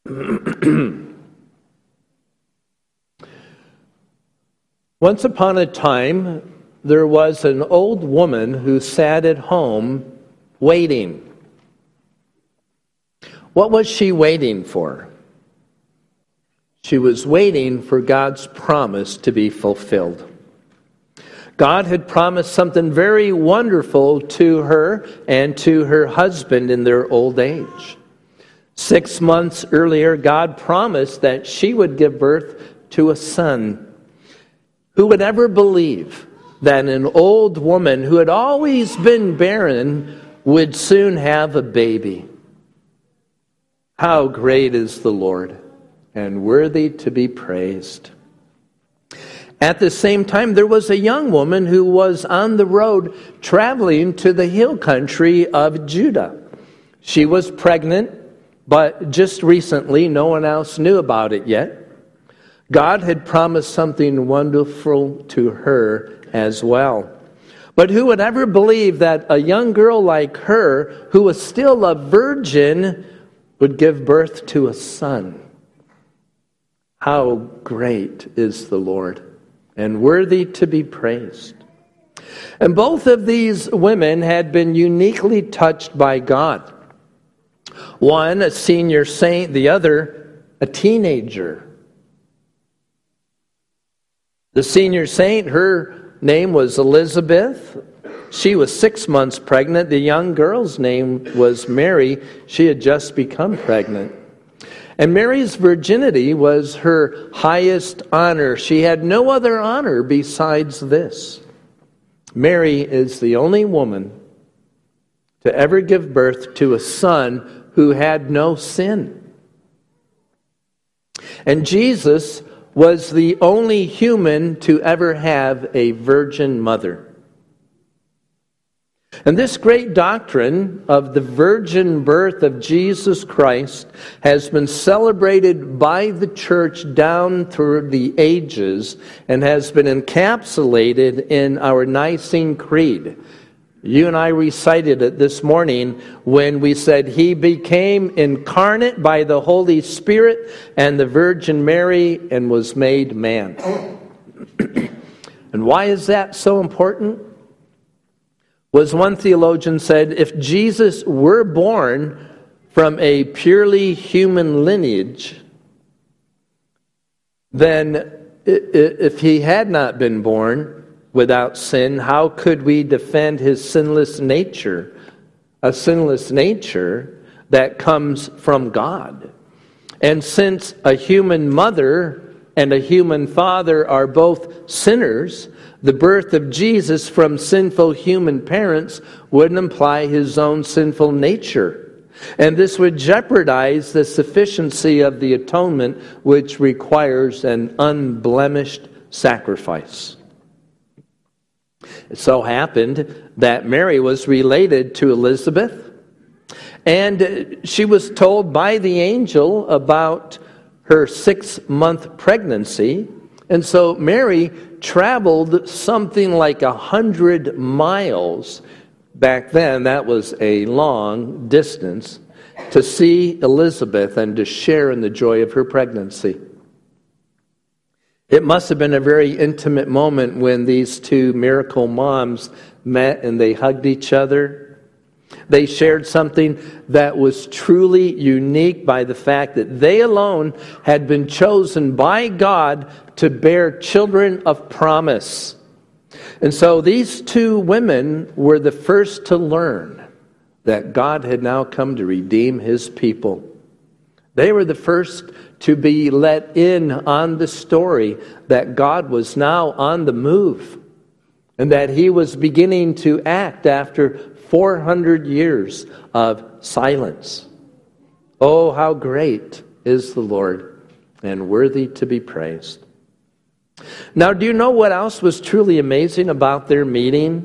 Once upon a time, there was an old woman who sat at home waiting. What was she waiting for? She was waiting for God's promise to be fulfilled. God had promised something very wonderful to her and to her husband in their old age. 6 months earlier, God promised that she would give birth to a son. Who would ever believe that an old woman who had always been barren would soon have a baby? How great is the Lord, and worthy to be praised. At the same time, there was a young woman who was on the road traveling to the hill country of Judah. She was pregnant, but just recently, no one else knew about it yet. God had promised something wonderful to her as well. But who would ever believe that a young girl like her, who was still a virgin, would give birth to a son? How great is the Lord, and worthy to be praised. And both of these women had been uniquely touched by God. One, a senior saint, the other, a teenager. The senior saint, her name was Elizabeth. She was 6 months pregnant. The young girl's name was Mary. She had just become pregnant. And Mary's virginity was her highest honor. She had no other honor besides this. Mary is the only woman to ever give birth to a son who had no sin. And Jesus was the only human to ever have a virgin mother. And this great doctrine of the virgin birth of Jesus Christ has been celebrated by the church down through the ages and has been encapsulated in our Nicene Creed. You and I recited it this morning when we said, He became incarnate by the Holy Spirit and the Virgin Mary and was made man. And why is that so important? Was one theologian said, if Jesus were born from a purely human lineage, then if he had not been born without sin, how could we defend his sinless nature? A sinless nature that comes from God. And since a human mother and a human father are both sinners, the birth of Jesus from sinful human parents would imply his own sinful nature. And this would jeopardize the sufficiency of the atonement, which requires an unblemished sacrifice. It so happened that Mary was related to Elizabeth, and she was told by the angel about her 6-month pregnancy. And so Mary traveled something like 100 miles. Back then, that was a long distance, to see Elizabeth and to share in the joy of her pregnancy. It must have been a very intimate moment when these two miracle moms met and they hugged each other. They shared something that was truly unique by the fact that they alone had been chosen by God to bear children of promise. And so these two women were the first to learn that God had now come to redeem his people. They were the first to be let in on the story that God was now on the move and that he was beginning to act after 400 years of silence. Oh, how great is the Lord and worthy to be praised. Now, do you know what else was truly amazing about their meeting?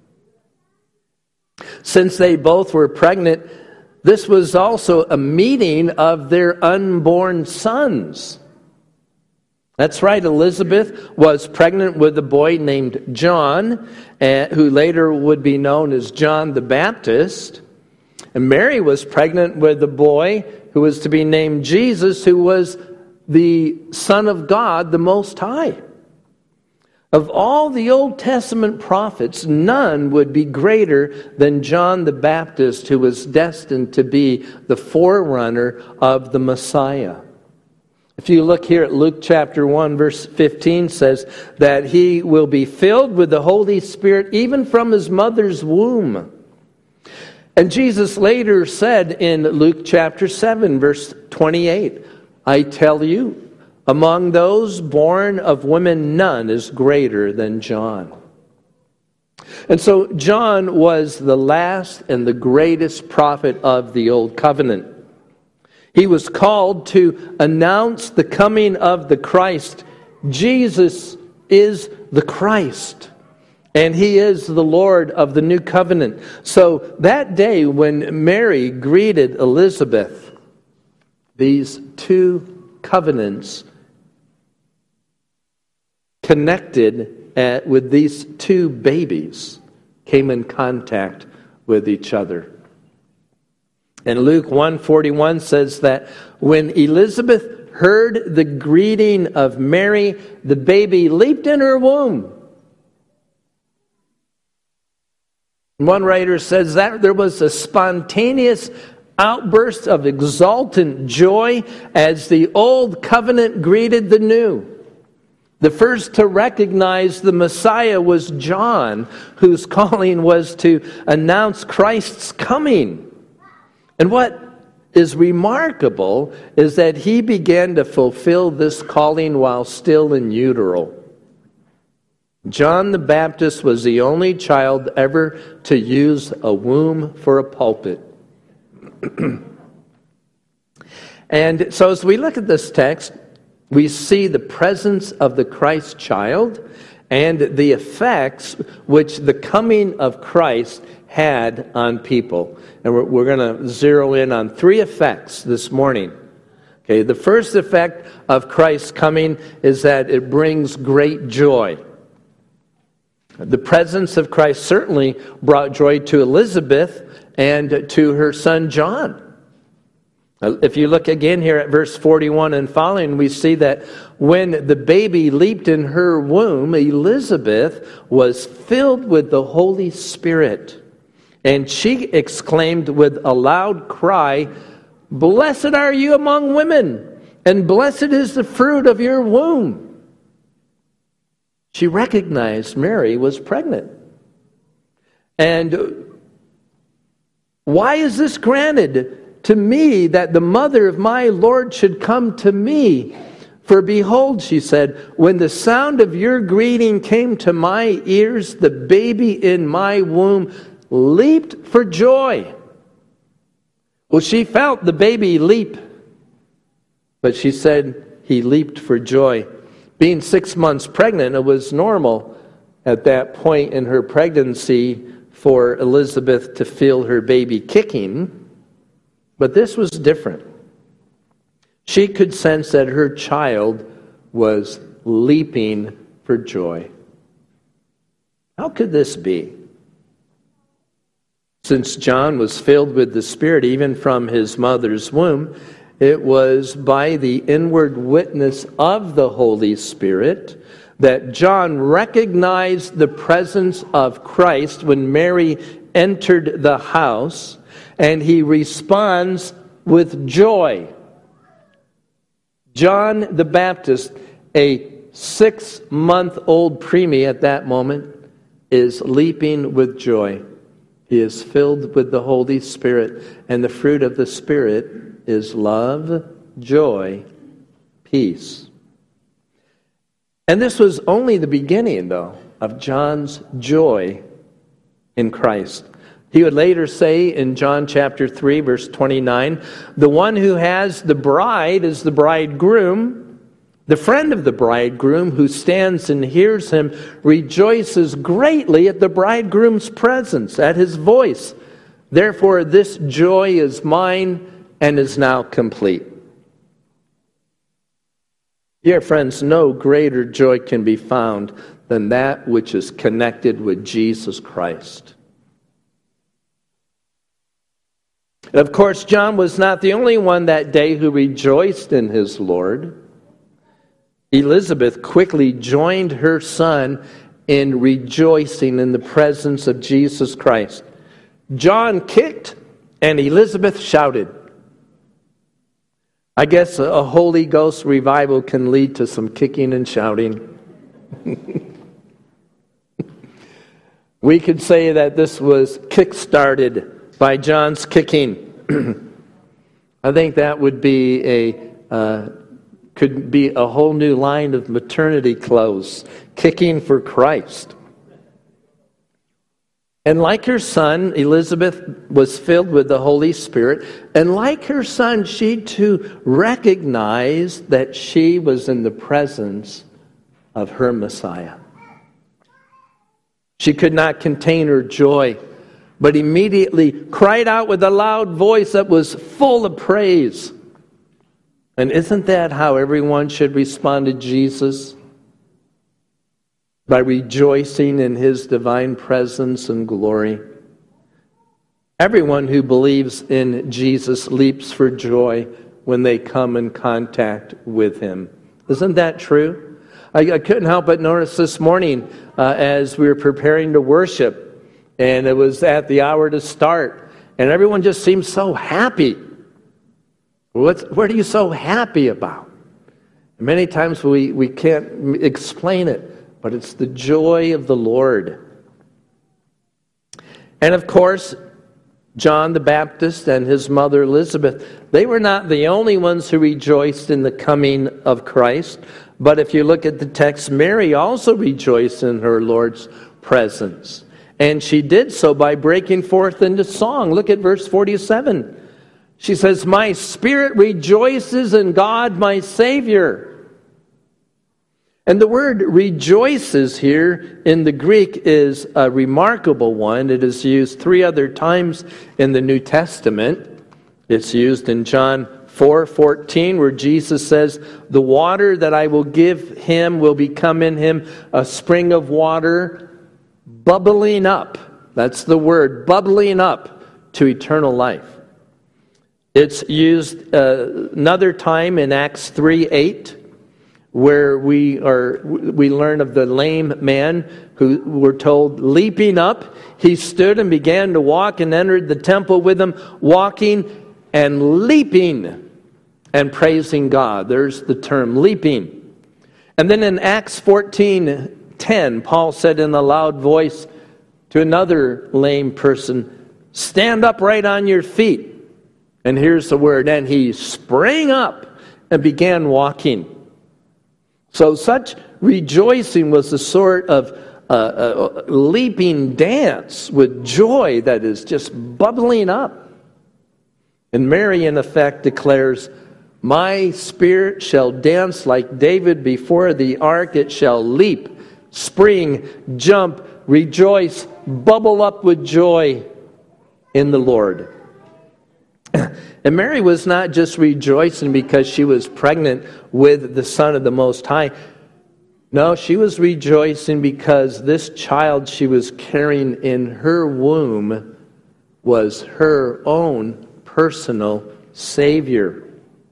Since they both were pregnant, this was also a meeting of their unborn sons. That's right, Elizabeth was pregnant with a boy named John, who later would be known as John the Baptist. And Mary was pregnant with a boy who was to be named Jesus, who was the Son of God, the Most High. Of all the Old Testament prophets, none would be greater than John the Baptist, who was destined to be the forerunner of the Messiah. If you look here at Luke chapter 1, verse 15, says that he will be filled with the Holy Spirit even from his mother's womb. And Jesus later said in Luke chapter 7, verse 28, I tell you, among those born of women, none is greater than John. And so John was the last and the greatest prophet of the Old Covenant. He was called to announce the coming of the Christ. Jesus is the Christ, and he is the Lord of the New Covenant. So that day when Mary greeted Elizabeth, these two covenants connected with these two babies came in contact with each other. And Luke 1:41 says that when Elizabeth heard the greeting of Mary, the baby leaped in her womb. One writer says that there was a spontaneous outburst of exultant joy as the old covenant greeted the new. The first to recognize the Messiah was John, whose calling was to announce Christ's coming. And what is remarkable is that he began to fulfill this calling while still in utero. John the Baptist was the only child ever to use a womb for a pulpit. And so as we look at this text, we see the presence of the Christ child and the effects which the coming of Christ had on people. And we're going to zero in on three effects this morning. Okay, the first effect of Christ's coming is that it brings great joy. The presence of Christ certainly brought joy to Elizabeth and to her son John. If you look again here at verse 41 and following, we see that when the baby leaped in her womb, Elizabeth was filled with the Holy Spirit. And she exclaimed with a loud cry, "Blessed are you among women, and blessed is the fruit of your womb." She recognized Mary was pregnant. And why is this granted to me, that the mother of my Lord should come to me? For behold, she said, when the sound of your greeting came to my ears, the baby in my womb leaped for joy. Well, she felt the baby leap, but she said he leaped for joy. Being 6 months pregnant, it was normal at that point in her pregnancy for Elizabeth to feel her baby kicking. But this was different. She could sense that her child was leaping for joy. How could this be? Since John was filled with the Spirit even from his mother's womb, it was by the inward witness of the Holy Spirit that John recognized the presence of Christ when Mary entered the house, and he responds with joy. John the Baptist, a 6-month-old preemie at that moment, is leaping with joy. He is filled with the Holy Spirit, and the fruit of the Spirit is love, joy, peace. And this was only the beginning, though, of John's joy in Christ. He would later say in John chapter 3, verse 29, the one who has the bride is the bridegroom. The friend of the bridegroom who stands and hears him rejoices greatly at the bridegroom's presence, at his voice. Therefore, this joy is mine and is now complete. Dear friends, no greater joy can be found than that which is connected with Jesus Christ. And of course, John was not the only one that day who rejoiced in his Lord. Elizabeth quickly joined her son in rejoicing in the presence of Jesus Christ. John kicked and Elizabeth shouted. I guess a Holy Ghost revival can lead to some kicking and shouting. We could say that this was kick-started by John's kicking. I think that would be could be a whole new line of maternity clothes, kicking for Christ. And like her son, Elizabeth was filled with the Holy Spirit. And like her son, she too recognized that she was in the presence of her Messiah. She could not contain her joy, but immediately cried out with a loud voice that was full of praise. And isn't that how everyone should respond to Jesus? By rejoicing in His divine presence and glory. Everyone who believes in Jesus leaps for joy when they come in contact with Him. Isn't that true? I couldn't help but notice this morning as we were preparing to worship, and it was at the hour to start, and everyone just seemed so happy. What are you so happy about? And many times we can't explain it. But it's the joy of the Lord. And of course, John the Baptist and his mother Elizabeth, they were not the only ones who rejoiced in the coming of Christ. But if you look at the text, Mary also rejoiced in her Lord's presence. And she did so by breaking forth into song. Look at verse 47. She says, "My spirit rejoices in God my Savior." And the word rejoices here in the Greek is a remarkable one. It is used 3 other times in the New Testament. It's used in John 4:14, where Jesus says, "The water that I will give him will become in him a spring of water bubbling up." That's the word, bubbling up to eternal life. It's used another time in Acts 3:8. Where we learn of the lame man who were told, leaping up, he stood and began to walk and entered the temple with them, walking and leaping and praising God. There's the term, leaping. And then in Acts 14:10, Paul said in a loud voice to another lame person, "Stand upright on your feet." And here's the word, and he sprang up and began walking. So such rejoicing was a sort of leaping dance with joy that is just bubbling up. And Mary, in effect, declares, "My spirit shall dance like David before the ark. It shall leap, spring, jump, rejoice, bubble up with joy in the Lord." And Mary was not just rejoicing because she was pregnant with the Son of the Most High. No, she was rejoicing because this child she was carrying in her womb was her own personal Savior.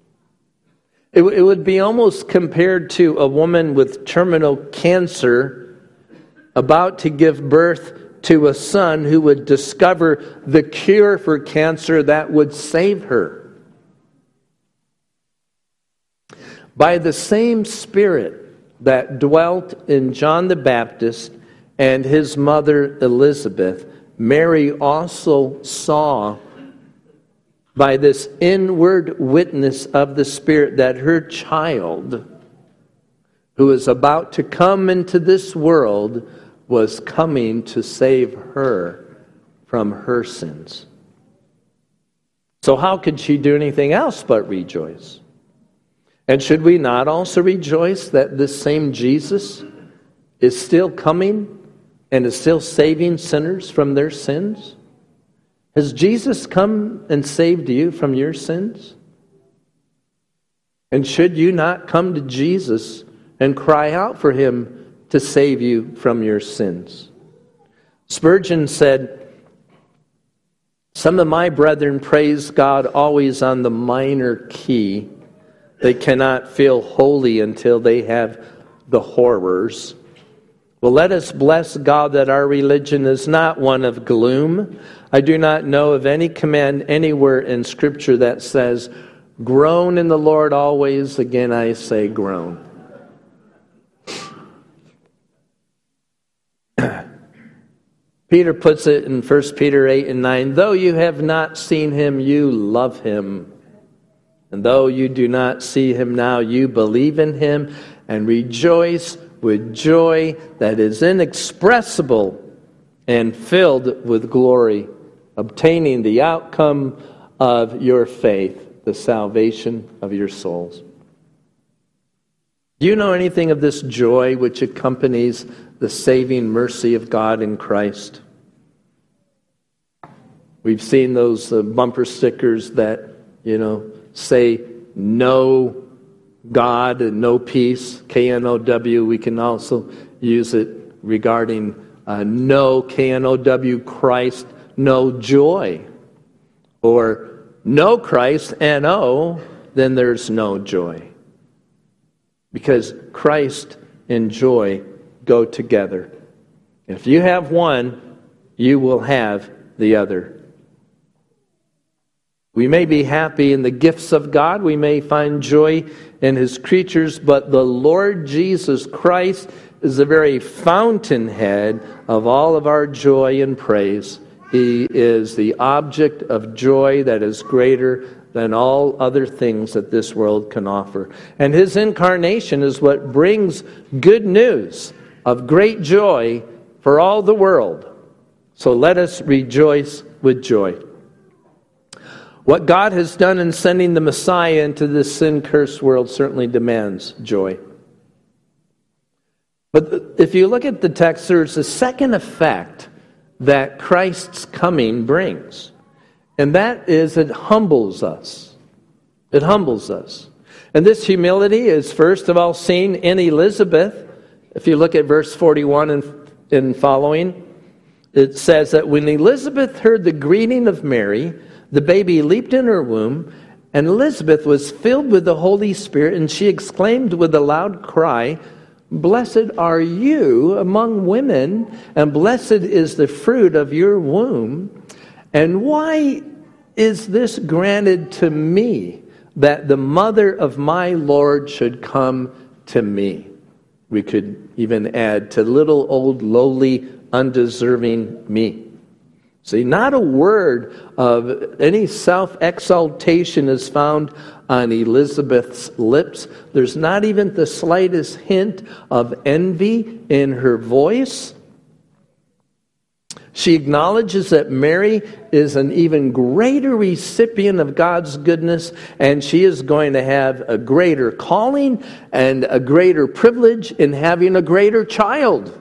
It would be almost compared to a woman with terminal cancer about to give birth to a son who would discover the cure for cancer that would save her. By the same Spirit that dwelt in John the Baptist and his mother Elizabeth, Mary also saw by this inward witness of the Spirit that her child, who is about to come into this world, was coming to save her from her sins. So how could she do anything else but rejoice? And should we not also rejoice that this same Jesus is still coming and is still saving sinners from their sins? Has Jesus come and saved you from your sins? And should you not come to Jesus and cry out for Him to save you from your sins? Spurgeon said, Some of my brethren praise God always on the minor key. They cannot feel holy until they have the horrors. Well, let us bless God that our religion is not one of gloom. I do not know of any command anywhere in Scripture that says, groan in the Lord always. Again, I say groan. Peter puts it in 1 Peter 8 and 9, though you have not seen him, you love him. And though you do not see him now, you believe in him and rejoice with joy that is inexpressible and filled with glory, obtaining the outcome of your faith, the salvation of your souls. Do you know anything of this joy which accompanies the saving mercy of God in Christ? We've seen those bumper stickers that, say no God and no peace, K-N-O-W. We can also use it regarding no, K-N-O-W, Christ, no joy. Or no Christ, N-O, then there's no joy. Because Christ and joy go together. If you have one, you will have the other. We may be happy in the gifts of God. We may find joy in His creatures, but the Lord Jesus Christ is the very fountainhead of all of our joy and praise. He is the object of joy that is greater than all other things that this world can offer. And His incarnation is what brings good news of great joy for all the world. So let us rejoice with joy. What God has done in sending the Messiah into this sin-cursed world certainly demands joy. But if you look at the text, there's a second effect that Christ's coming brings. And that is it humbles us. It humbles us. And this humility is first of all seen in Elizabeth. If you look at verse 41 and following, it says that when Elizabeth heard the greeting of Mary, the baby leaped in her womb, and Elizabeth was filled with the Holy Spirit, and she exclaimed with a loud cry, "Blessed are you among women, and blessed is the fruit of your womb. And why is this granted to me, that the mother of my Lord should come to me?" We could even add, to little old lowly undeserving me. See, not a word of any self-exaltation is found on Elizabeth's lips. There's not even the slightest hint of envy in her voice. She acknowledges that Mary is an even greater recipient of God's goodness, and she is going to have a greater calling and a greater privilege in having a greater child.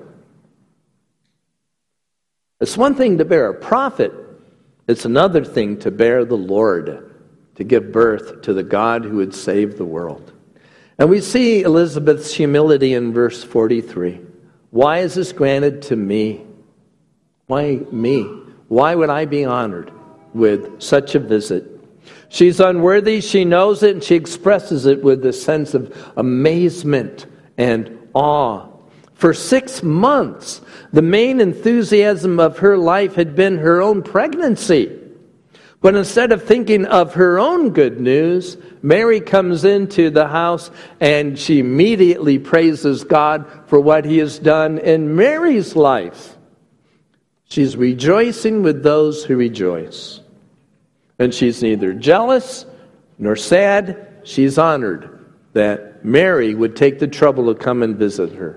It's one thing to bear a prophet. It's another thing to bear the Lord, to give birth to the God who would save the world. And we see Elizabeth's humility in verse 43. Why is this granted to me? Why me? Why would I be honored with such a visit? She's unworthy, she knows it, and she expresses it with a sense of amazement and awe. For 6 months, the main enthusiasm of her life had been her own pregnancy. But instead of thinking of her own good news, Mary comes into the house and she immediately praises God for what He has done in Mary's life. She's rejoicing with those who rejoice. And she's neither jealous nor sad. She's honored that Mary would take the trouble to come and visit her.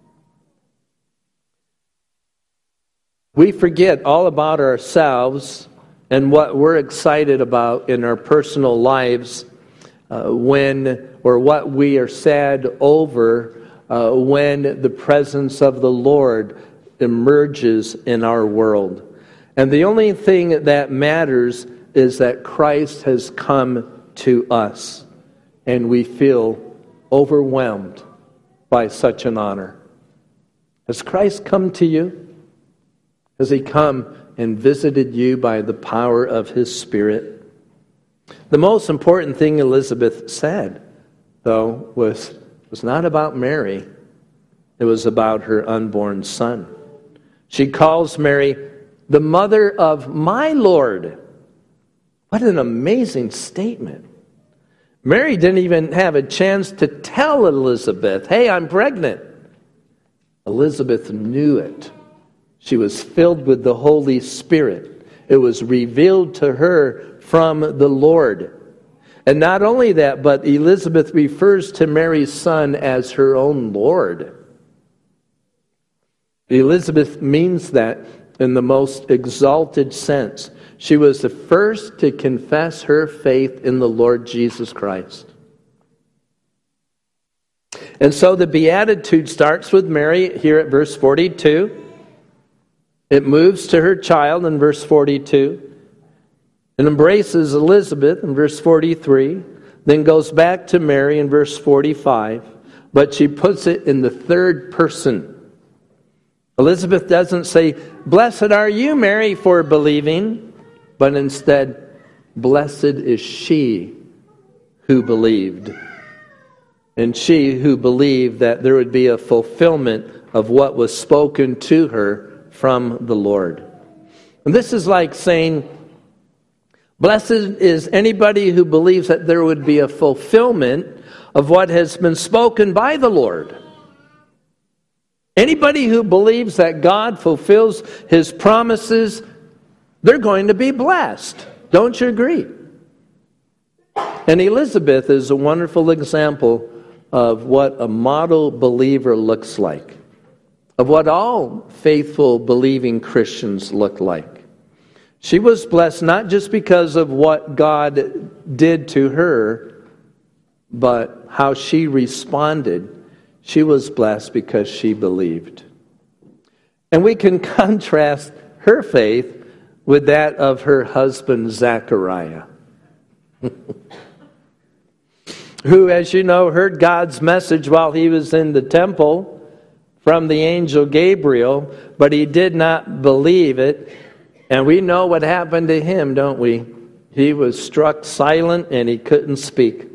We forget all about ourselves and what we're excited about in our personal lives what we are sad over when the presence of the Lord emerges in our world. And the only thing that matters is that Christ has come to us, and we feel overwhelmed by such an honor. Has Christ come to you? Has He come and visited you by the power of his Spirit. The most important thing Elizabeth said, though, was not about Mary. It was about her unborn son. She calls Mary the mother of my Lord. What an amazing statement. Mary didn't even have a chance to tell Elizabeth, hey, I'm pregnant. Elizabeth knew it. She was filled with the Holy Spirit. It was revealed to her from the Lord. And not only that, but Elizabeth refers to Mary's son as her own Lord. Elizabeth means that in the most exalted sense. She was the first to confess her faith in the Lord Jesus Christ. And so the Beatitude starts with Mary here at verse 42. It moves to her child in verse 42. It embraces Elizabeth in verse 43. Then goes back to Mary in verse 45. But she puts it in the third person. Elizabeth doesn't say, blessed are you, Mary, for believing, but instead, blessed is she who believed. And she who believed that there would be a fulfillment of what was spoken to her from the Lord. And this is like saying, blessed is anybody who believes that there would be a fulfillment of what has been spoken by the Lord. Anybody who believes that God fulfills his promises, they're going to be blessed. Don't you agree? And Elizabeth is a wonderful example of what a model believer looks like, of what all faithful believing Christians look like. She was blessed not just because of what God did to her, but how she responded. She was blessed because she believed. And we can contrast her faith with that of her husband Zechariah, who, as you know, heard God's message while he was in the temple from the angel Gabriel, but he did not believe it. And we know what happened to him, don't we? He was struck silent and he couldn't speak.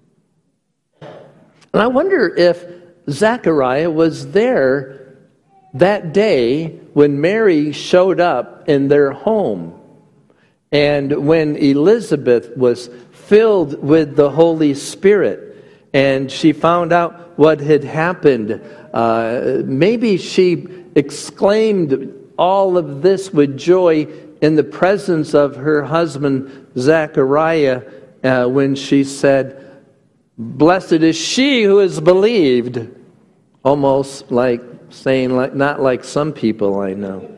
And I wonder if Zechariah was there that day when Mary showed up in their home, and when Elizabeth was filled with the Holy Spirit and she found out what had happened. Maybe she exclaimed all of this with joy in the presence of her husband Zechariah when she said, blessed is she who has believed. Almost like saying, not like some people I know.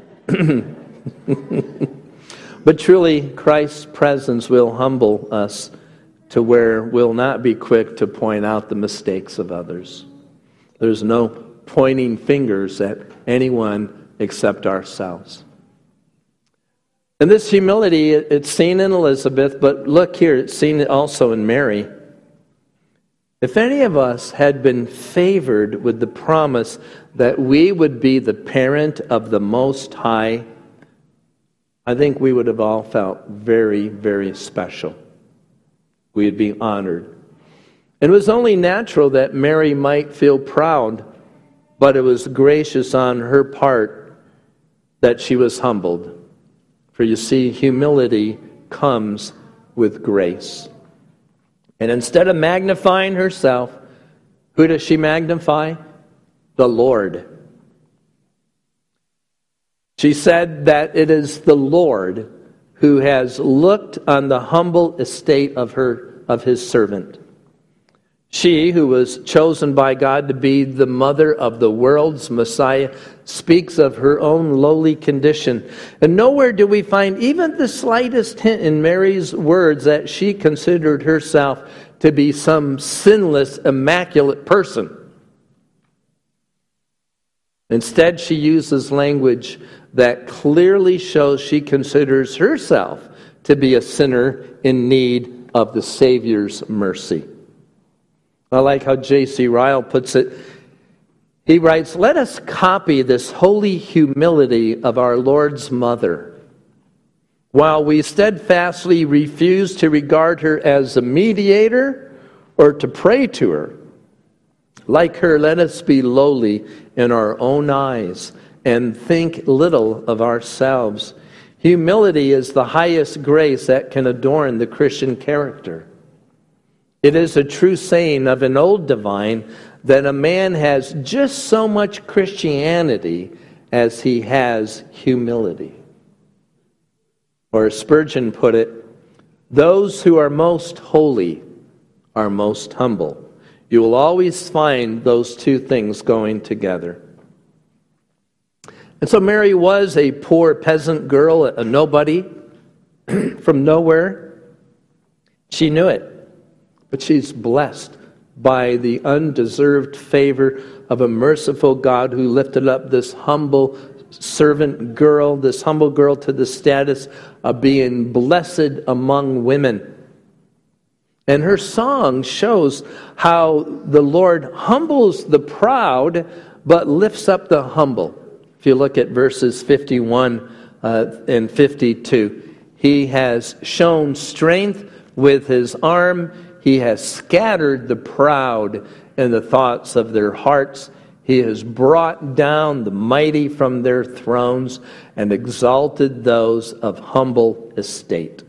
But truly, Christ's presence will humble us to where we'll not be quick to point out the mistakes of others. There's no pointing fingers at anyone except ourselves. And this humility, it's seen in Elizabeth, but look here, it's seen also in Mary. If any of us had been favored with the promise that we would be the parent of the Most High, I think we would have all felt very, very special. We'd be honored. It was only natural that Mary might feel proud, but it was gracious on her part that she was humbled. For you see, humility comes with grace. And instead of magnifying herself, who does she magnify? The Lord. She said that it is the Lord who has looked on the humble estate of his servant. She, who was chosen by God to be the mother of the world's Messiah, speaks of her own lowly condition. And nowhere do we find even the slightest hint in Mary's words that she considered herself to be some sinless, immaculate person. Instead, she uses language that clearly shows she considers herself to be a sinner in need of the Savior's mercy. I like how J.C. Ryle puts it. He writes, "Let us copy this holy humility of our Lord's mother. While we steadfastly refuse to regard her as a mediator or to pray to her, like her, let us be lowly in our own eyes and think little of ourselves." Humility is the highest grace that can adorn the Christian character. It is a true saying of an old divine that a man has just so much Christianity as he has humility. Or as Spurgeon put it, those who are most holy are most humble. You will always find those two things going together. And so Mary was a poor peasant girl, a nobody from nowhere. She knew it. But she's blessed by the undeserved favor of a merciful God who lifted up this humble servant girl, this humble girl, to the status of being blessed among women. And her song shows how the Lord humbles the proud, but lifts up the humble. If you look at verses 51 and 52, he has shown strength with his arm. He has scattered the proud in the thoughts of their hearts. He has brought down the mighty from their thrones and exalted those of humble estate.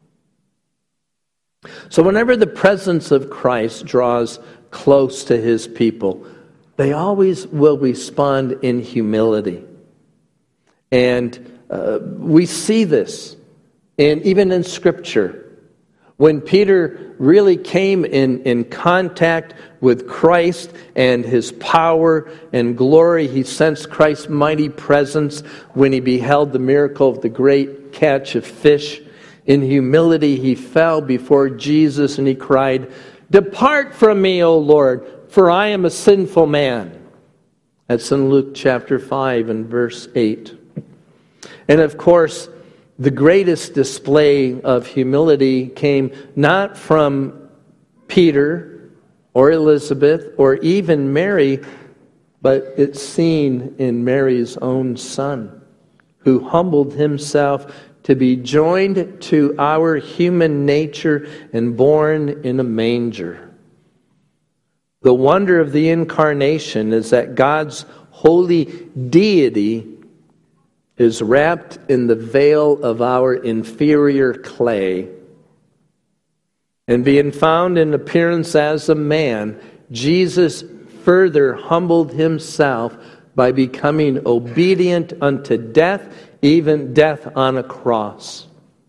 So whenever the presence of Christ draws close to his people, they always will respond in humility. And we see this, and even in Scripture. When Peter really came in contact with Christ and his power and glory, he sensed Christ's mighty presence when he beheld the miracle of the great catch of fish. In humility, he fell before Jesus and he cried, "Depart from me, O Lord, for I am a sinful man." That's in Luke chapter 5 and verse 8. And of course, the greatest display of humility came not from Peter or Elizabeth or even Mary, but it's seen in Mary's own son, who humbled himself to be joined to our human nature and born in a manger. The wonder of the incarnation is that God's holy deity is wrapped in the veil of our inferior clay. And being found in appearance as a man, Jesus further humbled himself by becoming obedient unto death, even death on a cross.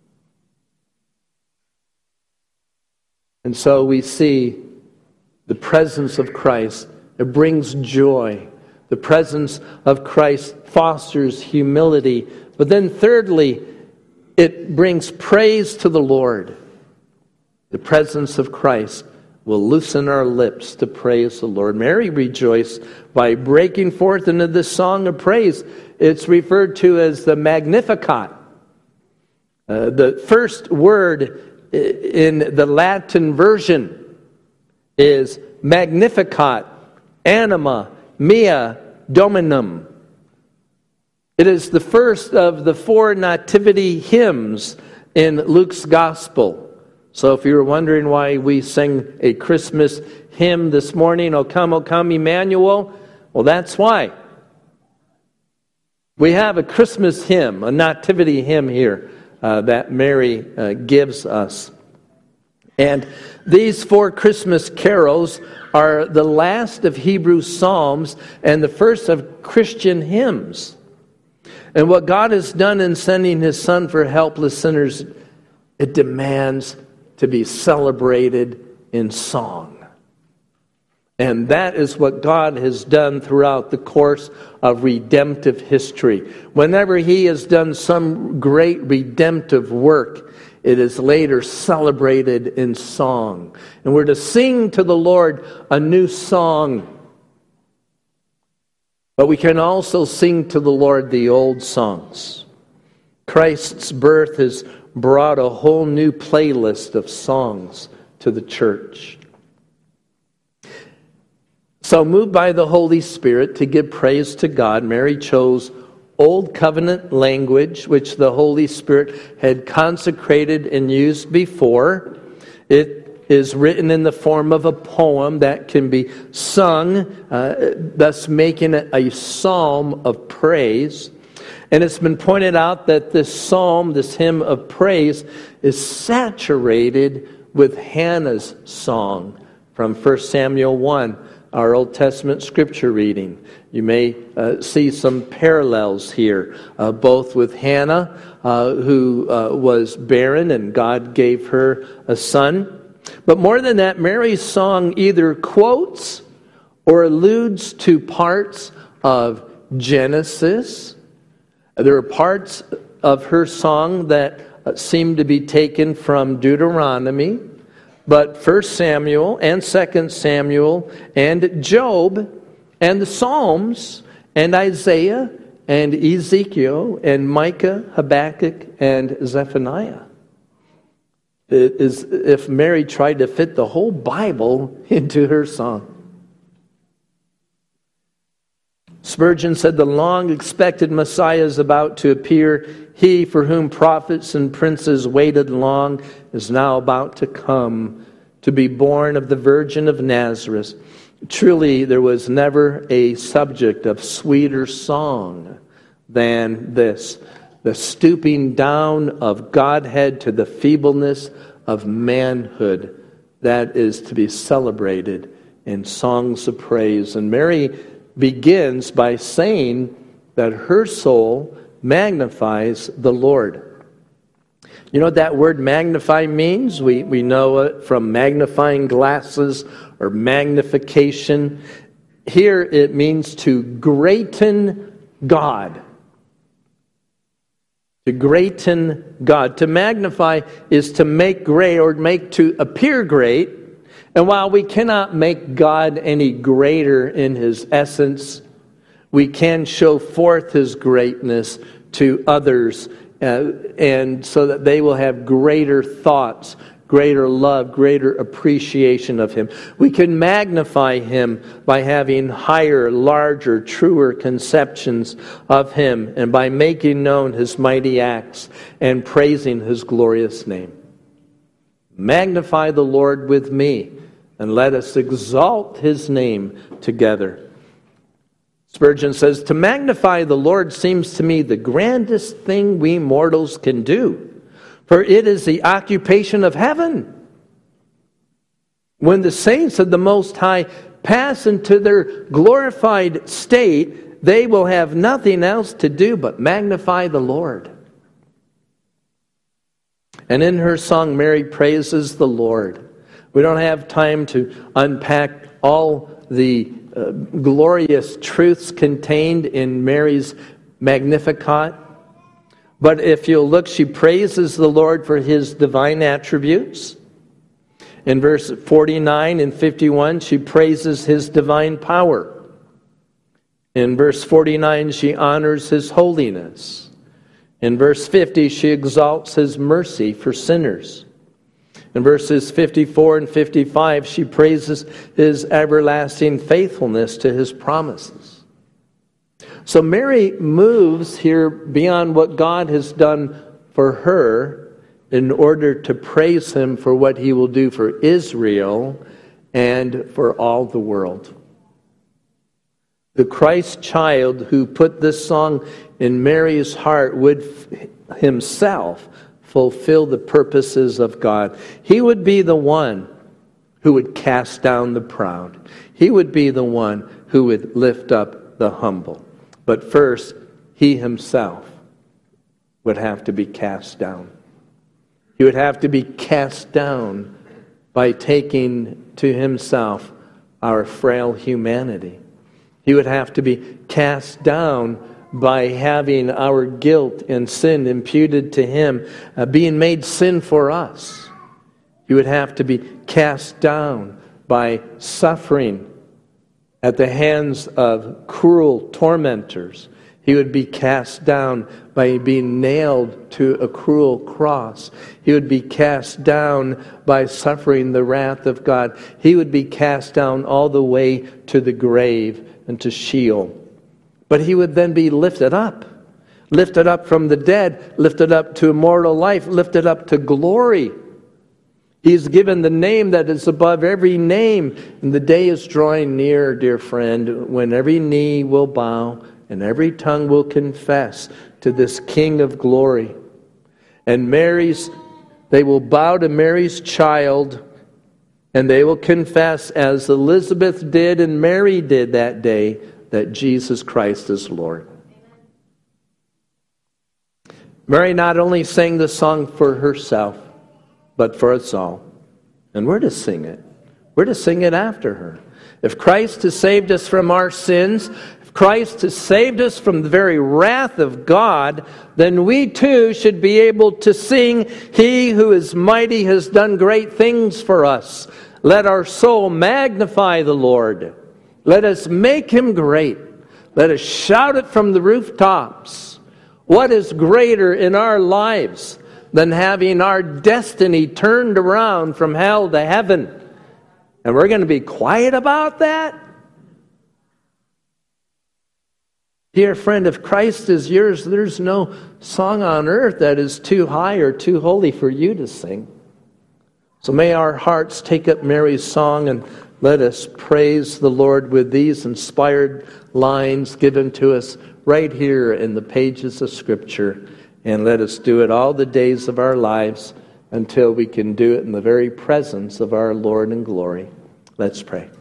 And so we see the presence of Christ. It brings joy. The presence of Christ fosters humility. But then thirdly, it brings praise to the Lord. The presence of Christ will loosen our lips to praise the Lord. Mary rejoiced by breaking forth into this song of praise. It's referred to as the Magnificat. The first word in the Latin version is Magnificat, anima, mea dominum. It is the first of the 4 nativity hymns in Luke's gospel. So if you were wondering why we sing a Christmas hymn this morning, O come, Emmanuel, well, that's why. We have a Christmas hymn, a nativity hymn here that Mary gives us. And these 4 Christmas carols are the last of Hebrew psalms and the first of Christian hymns. And what God has done in sending his Son for helpless sinners, it demands to be celebrated in song. And that is what God has done throughout the course of redemptive history. Whenever he has done some great redemptive work, it is later celebrated in song. And we're to sing to the Lord a new song. But we can also sing to the Lord the old songs. Christ's birth has brought a whole new playlist of songs to the church. So, moved by the Holy Spirit to give praise to God, Mary chose Old Covenant language, which the Holy Spirit had consecrated and used before. It is written in the form of a poem that can be sung, thus making it a psalm of praise. And it's been pointed out that this psalm, this hymn of praise, is saturated with Hannah's song from 1 Samuel 1, our Old Testament scripture reading. You may see some parallels here, both with Hannah, who was barren and God gave her a son. But more than that, Mary's song either quotes or alludes to parts of Genesis. There are parts of her song that seem to be taken from Deuteronomy, but 1 Samuel and 2 Samuel and Job and the Psalms and Isaiah and Ezekiel and Micah, Habakkuk, and Zephaniah. It is if Mary tried to fit the whole Bible into her song. Spurgeon said, "The long-expected Messiah is about to appear. He for whom prophets and princes waited long is now about to come, to be born of the Virgin of Nazareth." Truly, there was never a subject of sweeter song than this, the stooping down of Godhead to the feebleness of manhood that is to be celebrated in songs of praise. And Mary begins by saying that her soul magnifies the Lord. You know what that word magnify means? We know it from magnifying glasses or magnification. Here it means to greaten God. To greaten God. To magnify is to make great or make to appear great. And while we cannot make God any greater in His essence, we can show forth His greatness to others, and so that they will have greater thoughts, greater love, greater appreciation of Him. We can magnify Him by having higher, larger, truer conceptions of Him, and by making known His mighty acts and praising His glorious name. Magnify the Lord with me, and let us exalt His name together. Spurgeon says, "To magnify the Lord seems to me the grandest thing we mortals can do, for it is the occupation of heaven. When the saints of the Most High pass into their glorified state, they will have nothing else to do but magnify the Lord." And in her song, Mary praises the Lord. We don't have time to unpack all the glorious truths contained in Mary's Magnificat. But if you'll look, she praises the Lord for His divine attributes. In verse 49 and 51, she praises His divine power. In verse 49, she honors His holiness. In verse 50, she exalts His mercy for sinners. In verses 54 and 55, she praises His everlasting faithfulness to His promises. So Mary moves here beyond what God has done for her in order to praise Him for what He will do for Israel and for all the world. The Christ child who put this song in Mary's heart would Himself fulfill the purposes of God. He would be the one who would cast down the proud. He would be the one who would lift up the humble. But first, He Himself would have to be cast down. He would have to be cast down by taking to Himself our frail humanity. He would have to be cast down by having our guilt and sin imputed to Him, being made sin for us. He would have to be cast down by suffering at the hands of cruel tormentors. He would be cast down by being nailed to a cruel cross. He would be cast down by suffering the wrath of God. He would be cast down all the way to the grave and to Sheol. But he would then be lifted up from the dead, lifted up to immortal life, lifted up to glory. He's given the name that is above every name. And the day is drawing near, dear friend, when every knee will bow and every tongue will confess to this King of glory. And they will bow to Mary's child, and they will confess, as Elizabeth did and Mary did that day, that Jesus Christ is Lord. Mary not only sang the song for herself, but for us all. And we're to sing it. We're to sing it after her. If Christ has saved us from our sins, if Christ has saved us from the very wrath of God, then we too should be able to sing, He who is mighty has done great things for us. Let our soul magnify the Lord. Let us make Him great. Let us shout it from the rooftops. What is greater in our lives than having our destiny turned around from hell to heaven? And we're going to be quiet about that? Dear friend, if Christ is yours, there's no song on earth that is too high or too holy for you to sing. So may our hearts take up Mary's song and let us praise the Lord with these inspired lines given to us right here in the pages of Scripture. And let us do it all the days of our lives until we can do it in the very presence of our Lord in glory. Let's pray.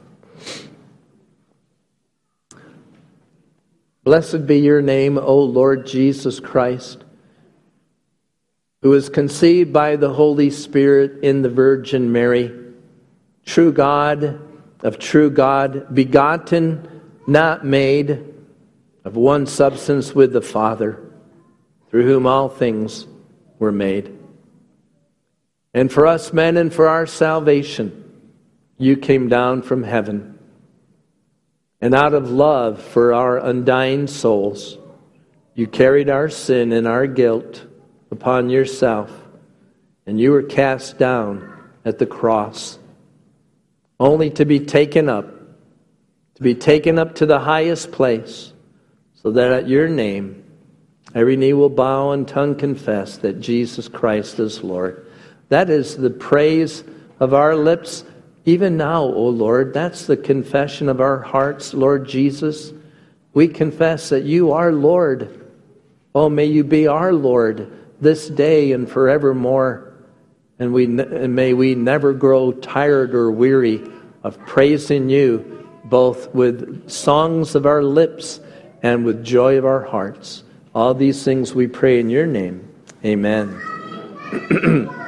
Blessed be your name, O Lord Jesus Christ, who was conceived by the Holy Spirit in the Virgin Mary, true God of true God, begotten, not made, of one substance with the Father, through whom all things were made. And for us men and for our salvation, you came down from heaven. And out of love for our undying souls, you carried our sin and our guilt upon yourself, and you were cast down at the cross, only to be taken up to the highest place, so that at your name every knee will bow and tongue confess that Jesus Christ is Lord. That is the praise of our lips even now, O Lord. That's the confession of our hearts, Lord Jesus. We confess that you are Lord. Oh, may you be our Lord this day and forevermore. And may we never grow tired or weary of praising you, both with songs of our lips and with joy of our hearts. All these things we pray in your name. Amen.